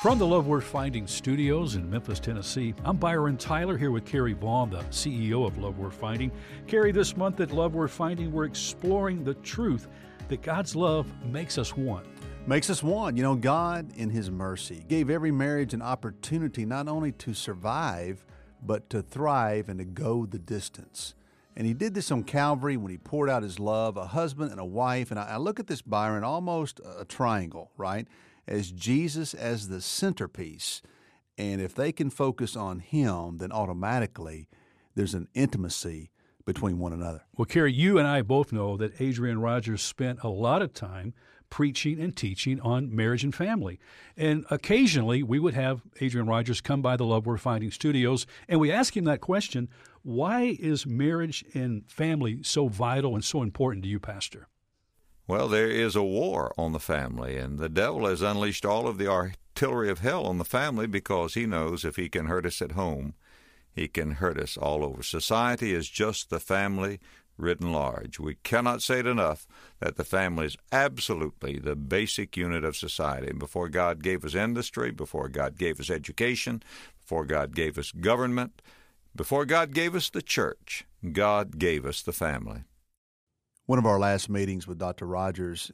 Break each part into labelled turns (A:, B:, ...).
A: From the Love Worth Finding studios in Memphis, Tennessee, I'm Byron Tyler here with Carrie Vaughn, the CEO of Love Worth Finding. Carrie, this month at Love Worth Finding, we're exploring the truth that God's love makes us one.
B: Makes us one. You know, God, in His mercy, gave every marriage an opportunity not only to survive, but to thrive and to go the distance. And He did this on Calvary when He poured out His love, a husband and a wife. And I look at this, Byron, almost a triangle, right? As Jesus as the centerpiece. And if they can focus on Him, then automatically there's an intimacy between one another.
A: Well, Carrie, you and I both know that Adrian Rogers spent a lot of time preaching and teaching on marriage and family. And occasionally we would have Adrian Rogers come by the Love Worth Finding studios, and we ask him that question, why is marriage and family so vital and so important to you, Pastor?
C: Well, there is a war on the family, and the devil has unleashed all of the artillery of hell on the family because he knows if he can hurt us at home, he can hurt us all over. Society is just the family written large. We cannot say it enough that the family is absolutely the basic unit of society. And before God gave us industry, before God gave us education, before God gave us government, before God gave us the church, God gave us the family.
B: One of our last meetings with Dr. Rogers,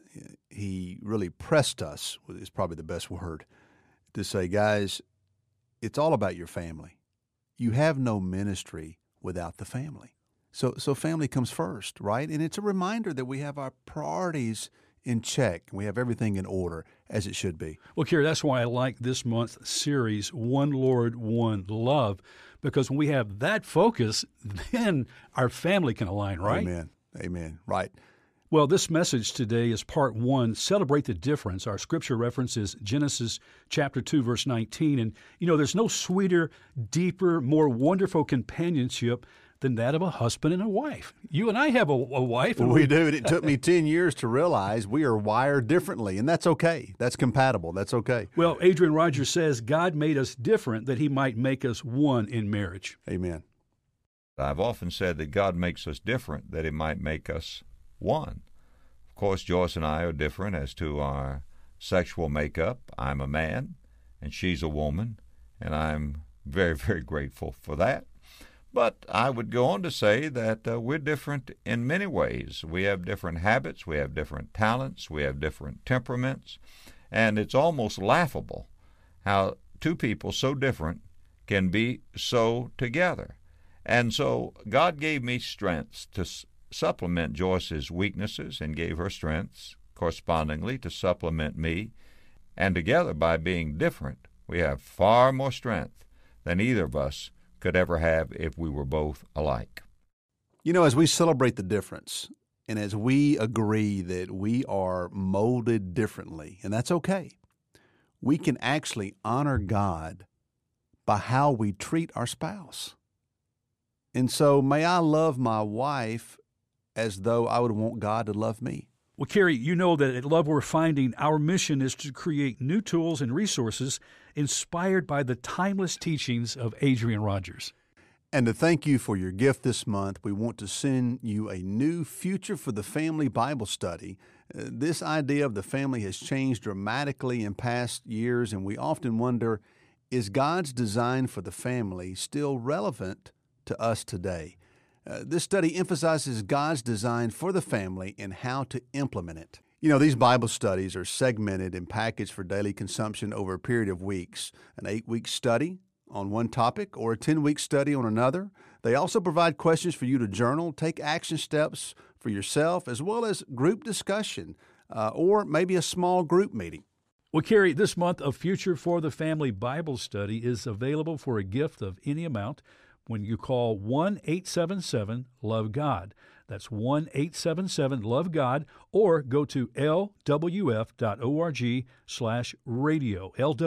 B: he really pressed us, is probably the best word, to say, guys, it's all about your family. You have no ministry without the family. So family comes first, right? And it's a reminder that we have our priorities in check. We have everything in order as it should be.
A: Well, Carrie, that's why I like this month's series, One Lord, One Love, because when we have that focus, then our family can align, right?
B: Amen. Amen. Right.
A: Well, this message today is part 1, Celebrate the Difference. Our scripture reference is Genesis chapter 2, verse 19. And, you know, there's no sweeter, deeper, more wonderful companionship than that of a husband and a wife. You and I have a wife. And
B: we do. And it took me 10 years to realize we are wired differently, and that's okay. That's compatible. That's okay.
A: Well, Adrian Rogers says God made us different that He might make us one in marriage.
B: Amen.
C: I've often said that God makes us different that He might make us one. Of course, Joyce and I are different as to our sexual makeup. I'm a man, and she's a woman, and I'm very, very grateful for that. But I would go on to say that we're different in many ways. We have different habits, we have different talents, we have different temperaments, and it's almost laughable how two people so different can be so together. And so God gave me strengths to supplement Joyce's weaknesses and gave her strengths correspondingly to supplement me. And together, by being different, we have far more strength than either of us could ever have if we were both alike.
B: You know, as we celebrate the difference and as we agree that we are molded differently, and that's okay, we can actually honor God by how we treat our spouse. And so may I love my wife as though I would want God to love me.
A: Well, Carrie, you know that at Love Worth Finding, our mission is to create new tools and resources inspired by the timeless teachings of Adrian Rogers.
B: And to thank you for your gift this month, we want to send you a new Future for the Family Bible study. This idea of the family has changed dramatically in past years, and we often wonder, is God's design for the family still relevant to us today? This study emphasizes God's design for the family and how to implement it. You know, these Bible studies are segmented and packaged for daily consumption over a period of weeks, an 8-week study on one topic or a 10-week study on another. They also provide questions for you to journal, take action steps for yourself, as well as group discussion or maybe a small group meeting.
A: Well, Carrie, this month of Future for the Family Bible study is available for a gift of any amount when you call 1-877-LOVE-GOD. That's 1-877-LOVE-GOD, or go to lwf.org/radio,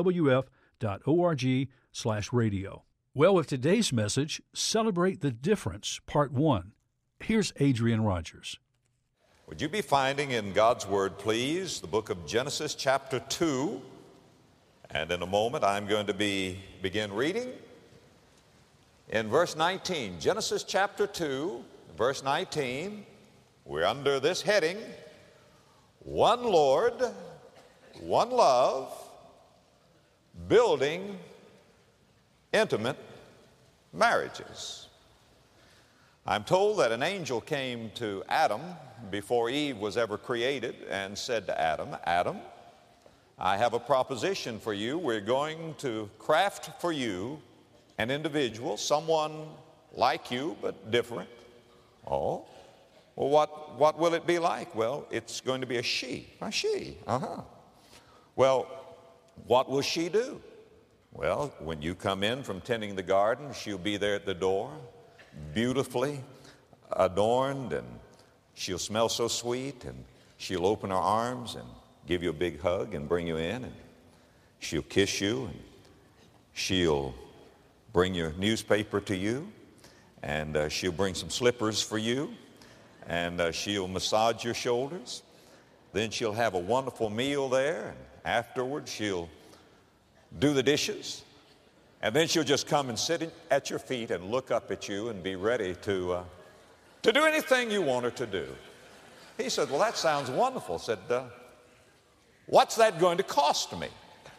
A: lwf.org/radio. Well, with today's message, Celebrate the Difference, Part 1. Here's Adrian Rogers.
D: Would you be finding in God's Word, please, the book of Genesis chapter 2. And in a moment, I'm going to begin reading. In verse 19, Genesis chapter 2, verse 19, we're under this heading, One Lord, One Love, building intimate marriages. I'm told that an angel came to Adam before Eve was ever created and said to Adam, Adam, I have a proposition for you. We're going to craft for you an individual, someone like you but different. Oh, well, what will it be like? Well, it's going to be a she. A she, Well, what will she do? Well, when you come in from tending the garden, she'll be there at the door, beautifully adorned, and she'll smell so sweet, and she'll open her arms and give you a big hug and bring you in, and she'll kiss you, and she'll bring your newspaper to you, and she'll bring some slippers for you, and she'll massage your shoulders. Then she'll have a wonderful meal there, and afterwards she'll do the dishes, and then she'll just come and sit at your feet and look up at you and be ready to do anything you want her to do. He said, well, that sounds wonderful. I said, what's that going to cost me?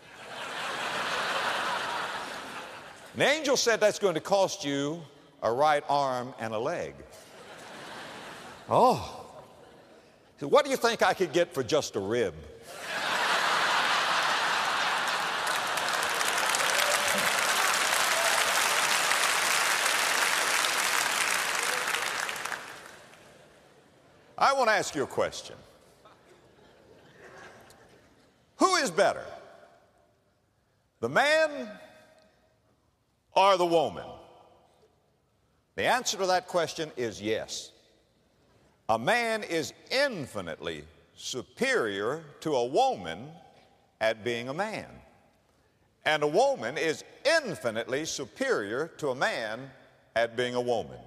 D: And the angel said, that's going to cost you a right arm and a leg. Oh. He said, what do you think I could get for just a rib? I want to ask you a question. Who is better, the man or the woman? The answer to that question is yes. A man is infinitely superior to a woman at being a man. And a woman is infinitely superior to a man at being a woman.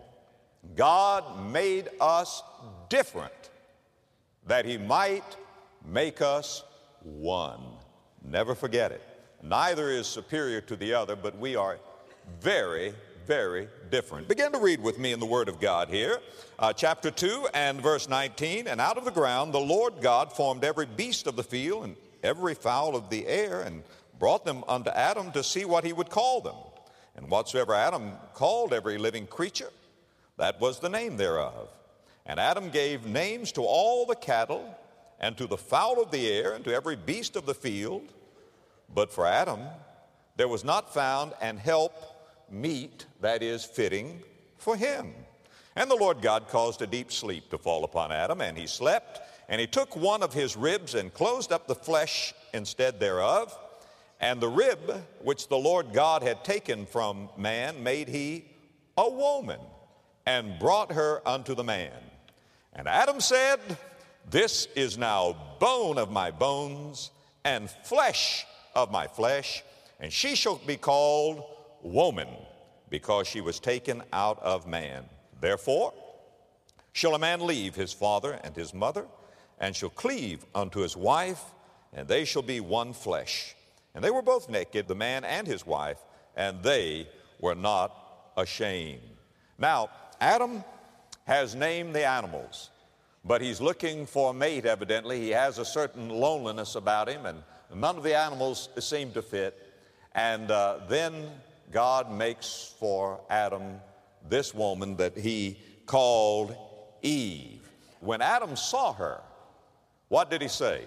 D: God made us different that He might make us one. Never forget it. Neither is superior to the other, but we are very, very different. Begin to read with me in the Word of God here. Chapter 2 and verse 19. And out of the ground the Lord God formed every beast of the field and every fowl of the air, and brought them unto Adam to see what he would call them. And whatsoever Adam called every living creature, that was the name thereof. And Adam gave names to all the cattle, and to the fowl of the air, and to every beast of the field. But for Adam there was not found an help meet, that is, fitting for him. And the Lord God caused a deep sleep to fall upon Adam, and he slept. And he took one of his ribs, and closed up the flesh instead thereof. And the rib which the Lord God had taken from man made he a woman, and brought her unto the man. And Adam said, this is now bone of my bones, and flesh of my flesh, and she shall be called woman, because she was taken out of man. Therefore shall a man leave his father and his mother, and shall cleave unto his wife, and they shall be one flesh. And they were both naked, the man and his wife, and they were not ashamed. Now, Adam has named the animals, but he's looking for a mate, evidently. He has a certain loneliness about him, and none of the animals seem to fit. And then God makes for Adam this woman that he called Eve. When Adam saw her, what did he say?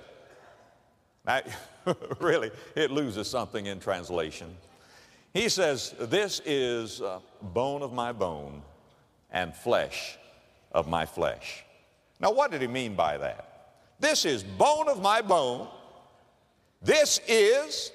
D: Now, really, it loses something in translation. He says, this is bone of my bone and flesh of my flesh. Now, what did he mean by that? This is bone of my bone. This is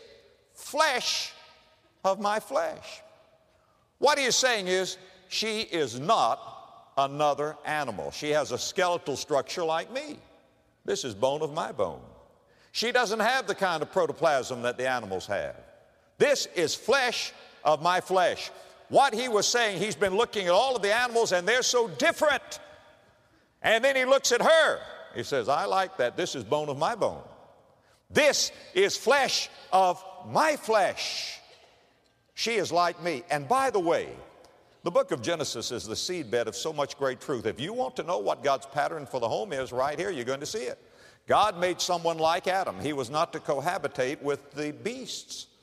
D: flesh of my flesh. What he is saying is, she is not another animal. She has a skeletal structure like me. This is bone of my bone. She doesn't have the kind of protoplasm that the animals have. This is flesh of my flesh. What he was saying, he's been looking at all of the animals, and they're so different. And then he looks at her. He says, I like that. This is bone of my bone. This is flesh of my flesh. She is like me. And by the way, the book of Genesis is the seedbed of so much great truth. If you want to know what God's pattern for the home is, right here, you're going to see it. God made someone like Adam. He was not to cohabitate with the beasts.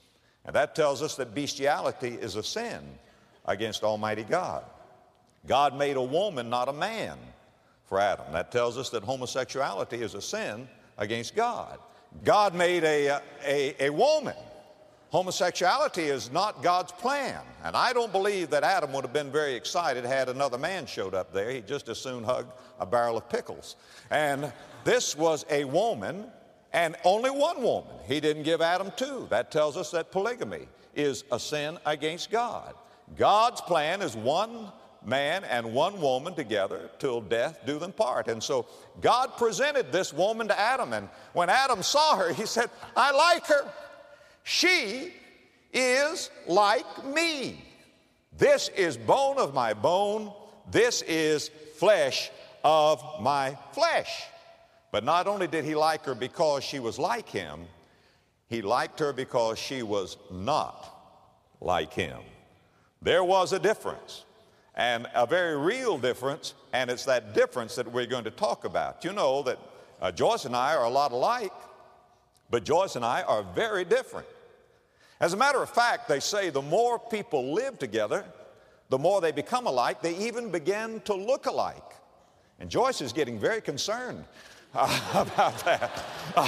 D: And that tells us that bestiality is a sin against Almighty God. God made a woman, not a man, for Adam. That tells us that homosexuality is a sin against God. God made a woman. Homosexuality is not God's plan. And I don't believe that Adam would have been very excited had another man showed up there. He'd just as soon hug a barrel of pickles. And this was a woman, and only one woman. He didn't give Adam two. That tells us that polygamy is a sin against God. God's plan is one man and one woman together till death do them part. And so God presented this woman to Adam, and when Adam saw her, he said, I like her. She is like me. This is bone of my bone. This is flesh of my flesh. But not only did he like her because she was like him, he liked her because she was not like him. There was a difference, and a very real difference, and it's that difference that we're going to talk about. You know that Joyce and I are a lot alike, but Joyce and I are very different. As a matter of fact, they say the more people live together, the more they become alike. They even begin to look alike. And Joyce is getting very concerned about that.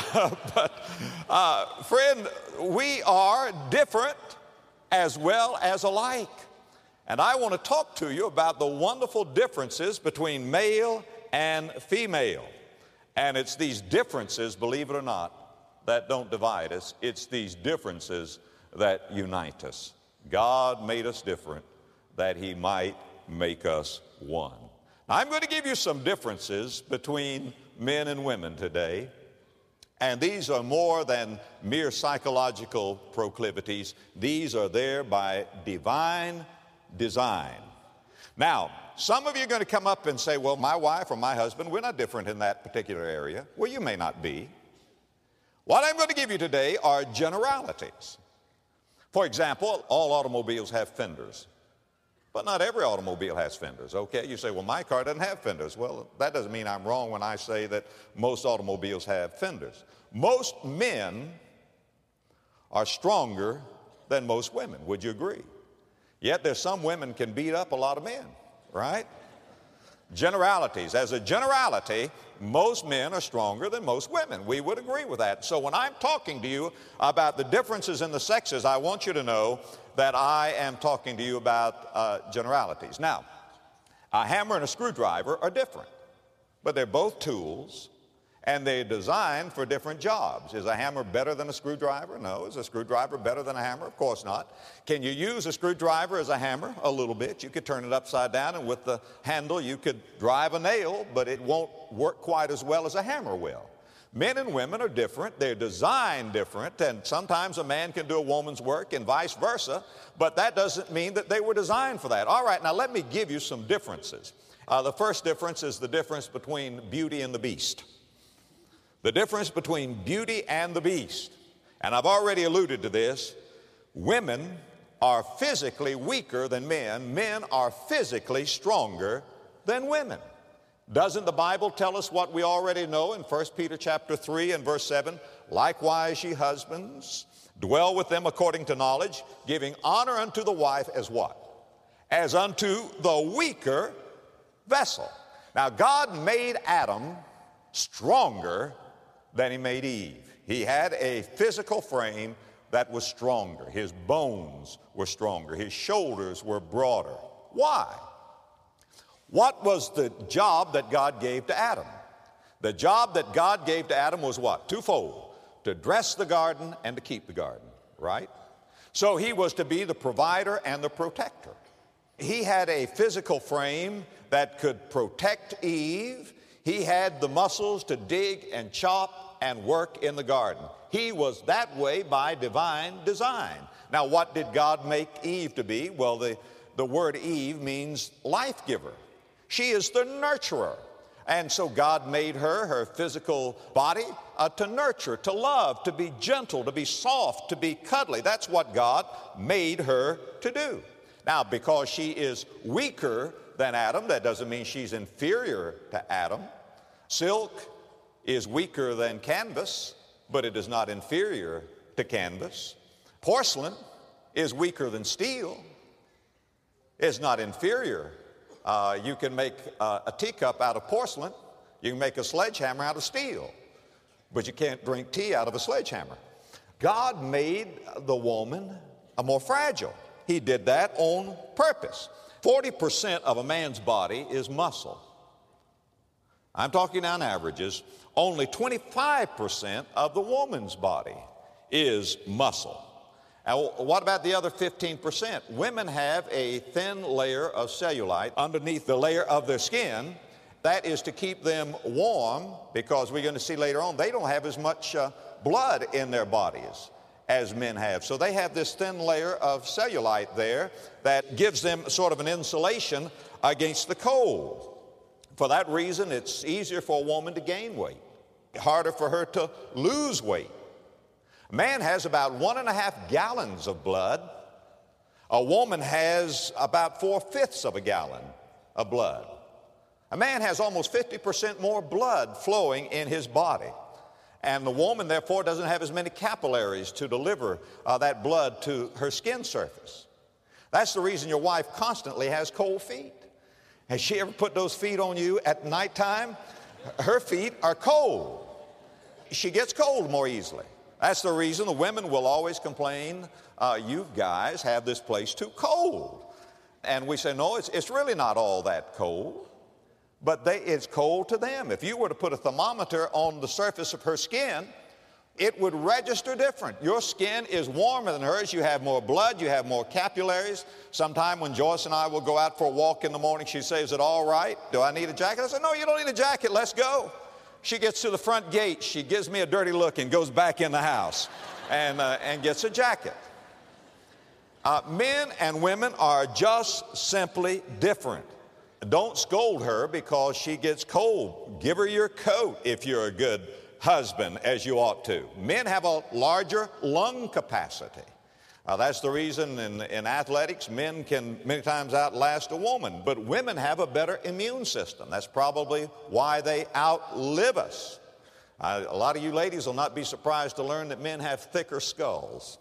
D: Friend, we are different as well as alike. And I want to talk to you about the wonderful differences between male and female. And it's these differences, believe it or not, that don't divide us. It's these differences that unite us. God made us different that He might make us one. Now, I'm going to give you some differences between men and women today, and these are more than mere psychological proclivities. These are there by divine design. Now, some of you are going to come up and say, well, my wife or my husband, we're not different in that particular area. Well, you may not be. What I'm going to give you today are generalities. For example, all automobiles have fenders, but not every automobile has fenders, okay? You say, well, my car doesn't have fenders. Well, that doesn't mean I'm wrong when I say that most automobiles have fenders. Most men are stronger than most women. Would you agree? Yet there's some women can beat up a lot of men, right? Generalities. As a generality, most men are stronger than most women. We would agree with that. So when I'm talking to you about the differences in the sexes, I want you to know that I am talking to you about generalities. Now, a hammer and a screwdriver are different, but they're both tools, and they're designed for different jobs. Is a hammer better than a screwdriver? No. Is a screwdriver better than a hammer? Of course not. Can you use a screwdriver as a hammer? A little bit. You could turn it upside down, and with the handle you could drive a nail, but it won't work quite as well as a hammer will. Men and women are different. They're designed different, and sometimes a man can do a woman's work and vice versa, but that doesn't mean that they were designed for that. All right, now let me give you some differences. The first difference is the difference between Beauty and the Beast. The difference between Beauty and the Beast. And I've already alluded to this. Women are physically weaker than men. Men are physically stronger than women. Doesn't the Bible tell us what we already know in 1 Peter chapter 3 and verse 7? Likewise, ye husbands, dwell with them according to knowledge, giving honor unto the wife as what? As unto the weaker vessel. Now, God made Adam stronger than He made Eve. He had a physical frame that was stronger. His bones were stronger. His shoulders were broader. Why? What was the job that God gave to Adam? The job that God gave to Adam was what? Twofold. To dress the garden and to keep the garden, right? So he was to be the provider and the protector. He had a physical frame that could protect Eve. He had the muscles to dig and chop and work in the garden. He was that way by divine design. Now, what did God make Eve to be? Well, the word Eve means life giver. She is the nurturer. And so God made her physical body, to nurture, to love, to be gentle, to be soft, to be cuddly. That's what God made her to do. Now, because she is weaker than Adam, that doesn't mean she's inferior to Adam. Silk is weaker than canvas, but it is not inferior to canvas. Porcelain is weaker than steel. It's not inferior. You can make a teacup out of porcelain. You can make a sledgehammer out of steel. But you can't drink tea out of a sledgehammer. God made the woman more fragile. He did that on purpose. 40% of a man's body is muscle. I'm talking on averages. Only 25% of the woman's body is muscle. Now, what about the other 15%? Women have a thin layer of cellulite underneath the layer of their skin. That is to keep them warm, because we're going to see later on they don't have as much blood in their bodies as men have. So they have this thin layer of cellulite there that gives them sort of an insulation against the cold. For that reason, it's easier for a woman to gain weight, harder for her to lose weight. A man has about 1.5 gallons of blood. A woman has about 4/5 of a gallon of blood. A man has almost 50% more blood flowing in his body. And the woman, therefore, doesn't have as many capillaries to deliver that blood to her skin surface. That's the reason your wife constantly has cold feet. Has she ever put those feet on you at nighttime? Her feet are cold. She gets cold more easily. That's the reason the women will always complain, you guys have this place too cold. And we say, no, it's really not all that cold. But it's cold to them. If you were to put a thermometer on the surface of her skin, it would register different. Your skin is warmer than hers. You have more blood. You have more capillaries. Sometime when Joyce and I will go out for a walk in the morning, she says, is it all right? Do I need a jacket? I said, no, you don't need a jacket. Let's go. She gets to the front gate. She gives me a dirty look and goes back in the house and gets a jacket. Men and women are just simply different. Don't scold her because she gets cold. Give her your coat if you're a good husband, as you ought to. Men have a larger lung capacity. That's the reason in athletics, men can many times outlast a woman, but women have a better immune system. That's probably why they outlive us. A lot of you ladies will not be surprised to learn that men have thicker skulls.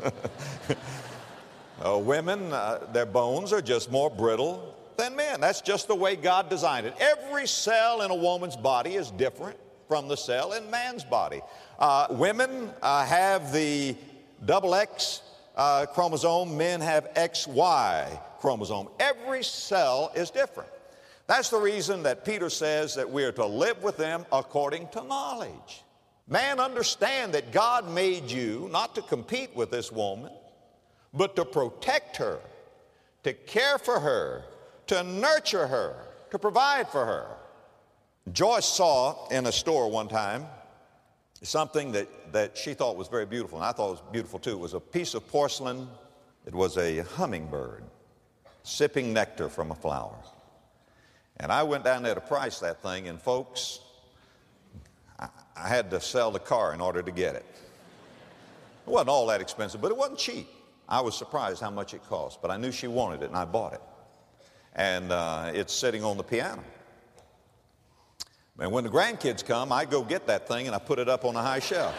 D: Women, their bones are just more brittle than men. That's just the way God designed it. Every cell in a woman's body is different from the cell in man's body. Women have the XX chromosome. Men have XY chromosome. Every cell is different. That's the reason that Peter says that we are to live with them according to knowledge. Man, understand that God made you not to compete with this woman, but to protect her, to care for her, to nurture her, to provide for her. Joyce saw in a store one time something that she thought was very beautiful, and I thought it was beautiful too. It was a piece of porcelain. It was a hummingbird sipping nectar from a flower. And I went down there to price that thing, and folks, I had to sell the car in order to get it. It wasn't all that expensive, but it wasn't cheap. I was surprised how much it cost, but I knew she wanted it, and I bought it. And it's sitting on the piano. And when the grandkids come, I go get that thing and I put it up on a high shelf.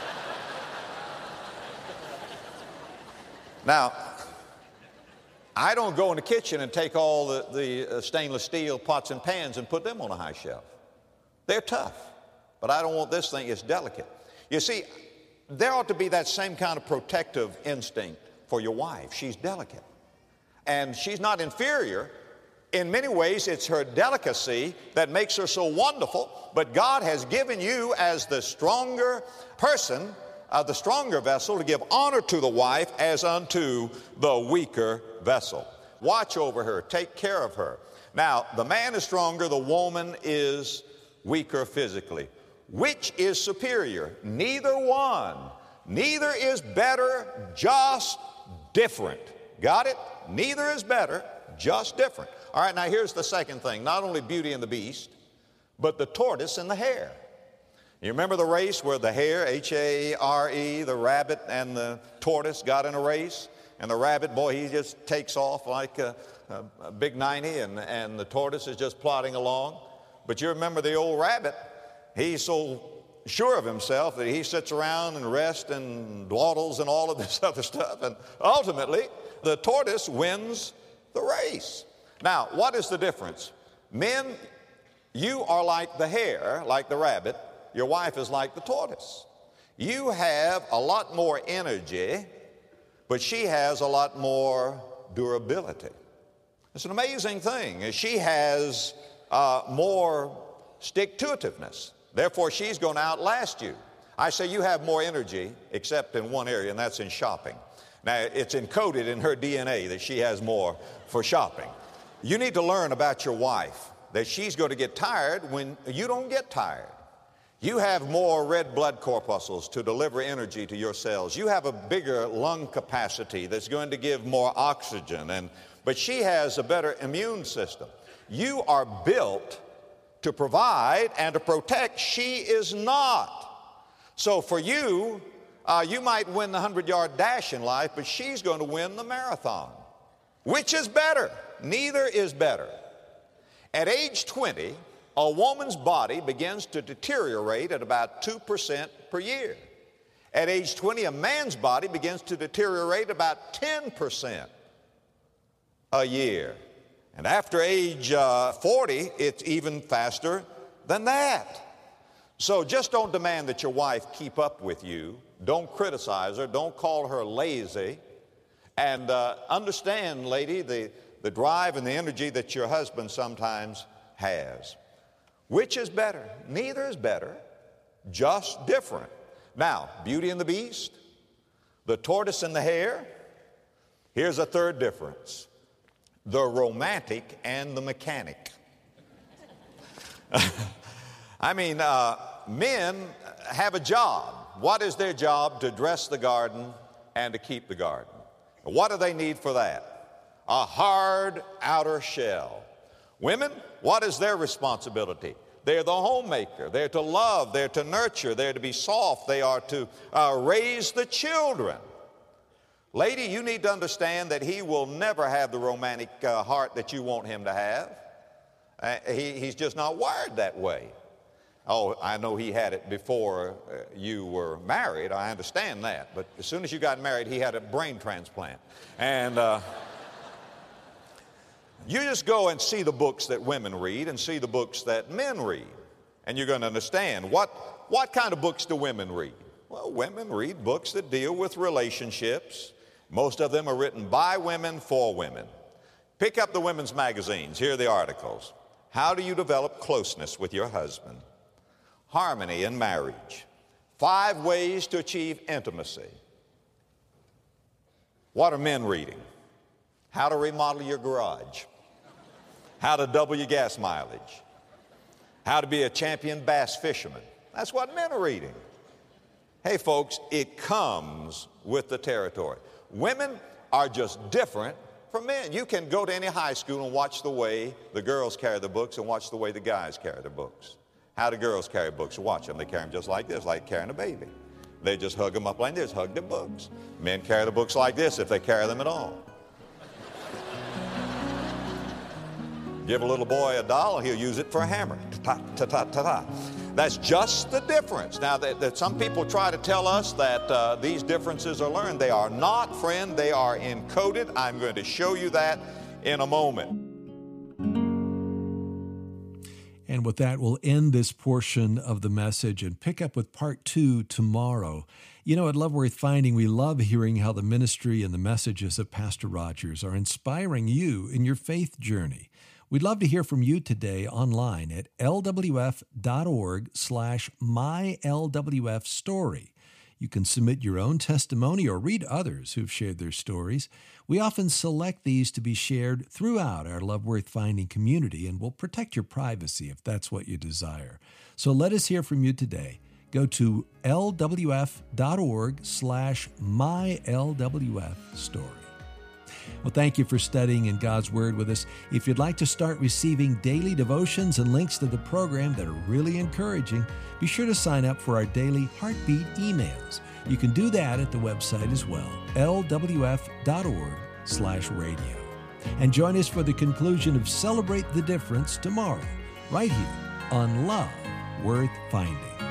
D: Now, I don't go in the kitchen and take all the stainless steel pots and pans and put them on a high shelf. They're tough, but I don't want this thing. It's delicate. You see, there ought to be that same kind of protective instinct for your wife. She's delicate. And she's not inferior. In many ways, it's her delicacy that makes her so wonderful, but God has given you as the stronger person, the stronger vessel, to give honor to the wife as unto the weaker vessel. Watch over her, take care of her. Now, the man is stronger, the woman is weaker physically. Which is superior? Neither one. Neither is better, just different. Got it? Neither is better, just different. All right, now here's the second thing. Not only Beauty and the Beast, but the tortoise and the hare. You remember the race where the hare, H-A-R-E, the rabbit and the tortoise got in a race? And the rabbit, boy, he just takes off like a big 90, and the tortoise is just plodding along. But you remember the old rabbit, he's so sure of himself that he sits around and rests and dawdles and all of this other stuff. And ultimately, the tortoise wins the race. Now, what is the difference? Men, you are like the hare, like the rabbit. Your wife is like the tortoise. You have a lot more energy, but she has a lot more durability. It's an amazing thing. She has more stick-to-itiveness. Therefore, she's going to outlast you. I say you have more energy, except in one area, and that's in shopping. Now, it's encoded in her DNA that she has more for shopping. You need to learn about your wife, that she's going to get tired when you don't get tired. You have more red blood corpuscles to deliver energy to your cells. You have a bigger lung capacity that's going to give more oxygen, but she has a better immune system. You are built to provide and to protect. She is not. So for you, you might win the 100-yard dash in life, but she's going to win the marathon. Which is better? Neither is better. At age 20, a woman's body begins to deteriorate at about 2% per year. At age 20, a man's body begins to deteriorate about 10% a year. And after age 40, it's even faster than that. So just don't demand that your wife keep up with you. Don't criticize her. Don't call her lazy. And understand, lady, the drive and the energy that your husband sometimes has. Which is better? Neither is better, just different. Now, Beauty and the Beast, the tortoise and the hare. Here's a third difference. The romantic and the mechanic. I mean, men have a job. What is their job? To dress the garden and to keep the garden. What do they need for that? A hard outer shell. Women, what is their responsibility? They're the homemaker. They're to love. They're to nurture. They're to be soft. They are to raise the children. Lady, you need to understand that he will never have the romantic heart that you want him to have. He's just not wired that way. Oh, I know he had it before you were married. I understand that. But as soon as you got married, he had a brain transplant. And you just go and see the books that women read and see the books that men read. And you're going to understand what kind of books do women read? Well, women read books that deal with relationships. Most of them are written by women for women. Pick up the women's magazines. Here are the articles. How do you develop closeness with your husband? Harmony in marriage. 5 ways to achieve intimacy. What are men reading? How to remodel your garage. How to double your gas mileage. How to be a champion bass fisherman. That's what men are reading. Hey, folks, it comes with the territory. Women are just different from men. You can go to any high school and watch the way the girls carry the books and watch the way the guys carry their books. How do girls carry books? Watch them. They carry them just like this, like carrying a baby. They just hug them up like this, hug their books. Men carry the books like this if they carry them at all. Give a little boy a doll, he'll use it for a hammer. Ta-ta-ta-ta-ta. That's just the difference. Now, that some people try to tell us that these differences are learned. They are not, friend. They are encoded. I'm going to show you that in a moment.
E: And with that, we'll end this portion of the message and pick up with part 2 tomorrow. You know, at Love Worth Finding, we love hearing how the ministry and the messages of Pastor Rogers are inspiring you in your faith journey. We'd love to hear from you today online at lwf.org/mylwfstory. You can submit your own testimony or read others who've shared their stories. We often select these to be shared throughout our Love Worth Finding community, and we'll protect your privacy if that's what you desire. So let us hear from you today. Go to lwf.org/mylwfstory. Well, thank you for studying in God's Word with us. If you'd like to start receiving daily devotions and links to the program that are really encouraging, be sure to sign up for our daily Heartbeat emails. You can do that at the website as well, lwf.org/radio. And join us for the conclusion of Celebrate the Difference tomorrow, right here on Love Worth Finding.